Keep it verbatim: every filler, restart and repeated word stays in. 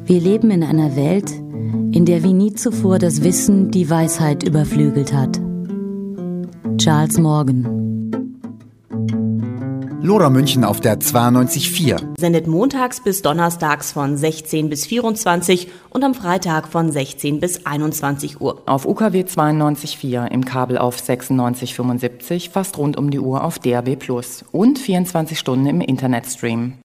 Wir leben in einer Welt, in der wie nie zuvor das Wissen die Weisheit überflügelt hat. Charles Morgan. Lora München auf der zweiundneunzig Komma vier. Sendet montags bis donnerstags von sechzehn bis vierundzwanzig und am Freitag von sechzehn bis einundzwanzig Uhr. Auf U K W zweiundneunzig Komma vier, im Kabel auf sechsundneunzig Komma fünfundsiebzig, fast rund um die Uhr auf D A B plus und vierundzwanzig Stunden im Internetstream.